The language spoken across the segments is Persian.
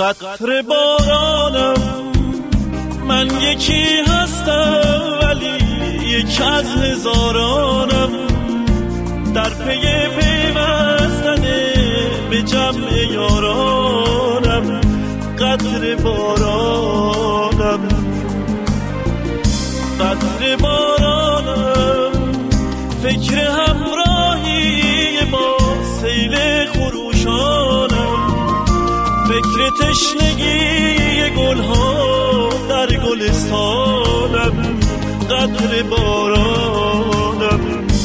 قطره بارانم، من یکی هستم ولی یک از هزارانم، در پی پیوستن به جمع یارانم. قطره بارانم، قطره بارانم، فکر همراهی با سیل خروشانم، فکر تشنگی گلها در گلستانم. قطره بارانم،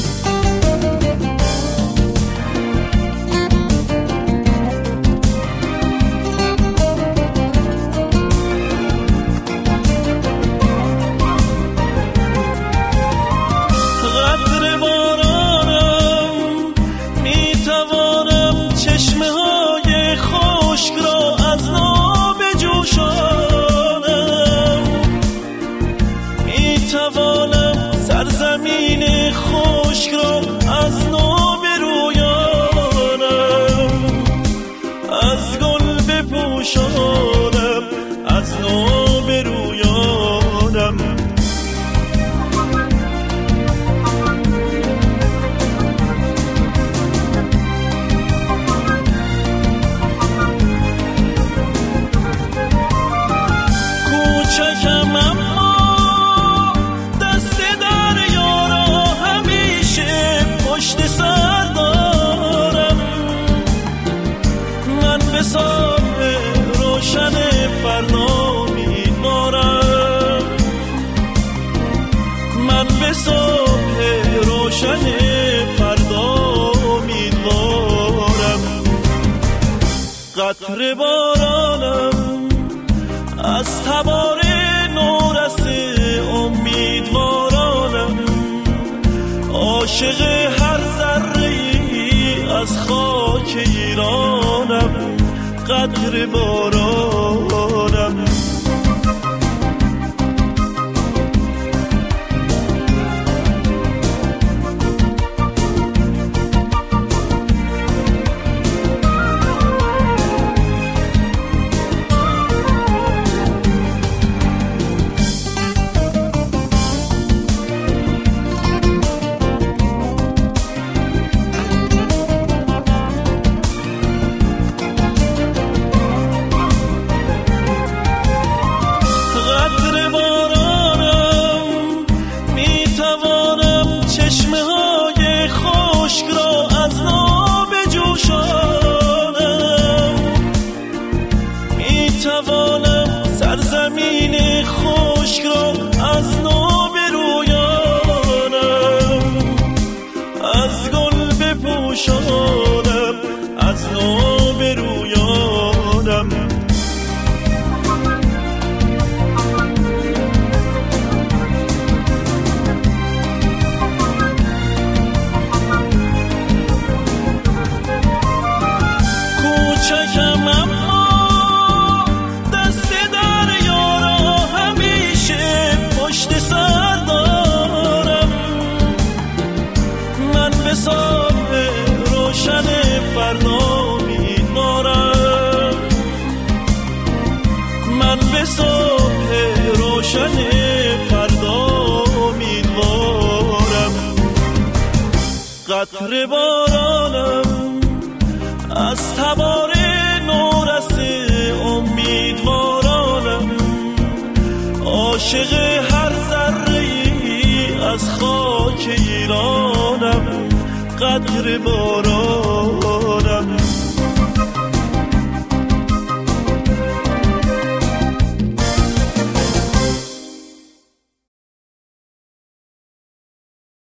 سرزمین خشک را از نو برویانم، از گل بپوشانم، از نو برویانم. کوچکم اما پشت سر دارم، من به صبح روشن فردا می‌بارم، من به صبح روشن فردا می‌بارم. قطره بارانم، از تبار نورس امیدوارانم، عاشق هر ذره‌ای از خاک ایرانم. قطره بارانم، سرزمین خشک را از نو برویانم، از گل بپوشانم، از نو برویانم. کوچکم اما پشت سر دارم، من به صبح روشن فردا می‌بارم، من به صبح روشن فردا می‌بارم. قطره بارانم، از تبار نورس امیدوارانم، عاشق هر ذره‌ای از خاک ایرانم. قطره بارانم.